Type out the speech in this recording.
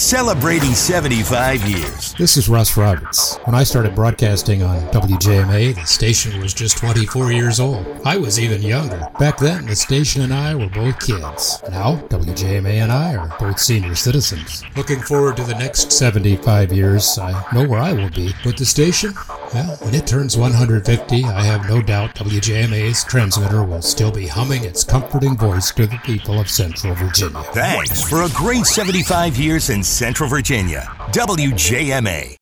celebrating 75 years. This is Russ Roberts. When I started broadcasting on WJMA, the station was just 24 years old. I was even younger. Back then, the station and I were both kids. Now, WJMA and I are both senior citizens. Looking forward to the next 75 years. I know where I will be. But the station? Well, when it turns 150, I have no doubt WJMA's transmitter will still be humming its comforting voice to the people of Central Virginia. Thanks for a great 75 years in Central Virginia. WJMA.